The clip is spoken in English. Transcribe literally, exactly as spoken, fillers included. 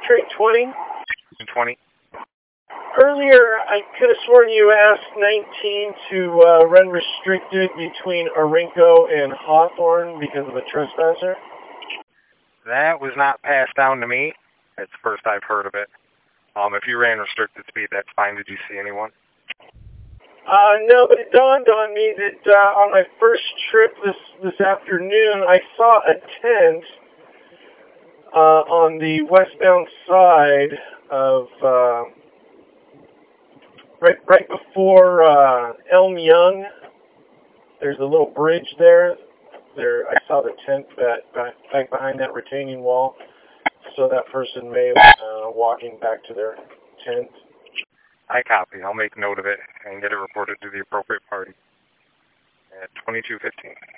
trait twenty? twenty. Earlier, I could have sworn you asked nineteen to uh, run restricted between Orinco and Hawthorne because of a trespasser. That was not passed down to me. It's the first I've heard of it. Um, if you ran restricted speed, that's fine. Did you see anyone? Uh, no, but it dawned on me that uh, on my first trip this, this afternoon, I saw a tent uh, on the westbound side of, uh, right, right before uh, Elm Young. There's a little bridge there. There, I saw the tent back, back, back behind that retaining wall. So that person may have uh, walking back to their tent. I copy. I'll make note of it and get it reported to the appropriate party at twenty-two fifteen.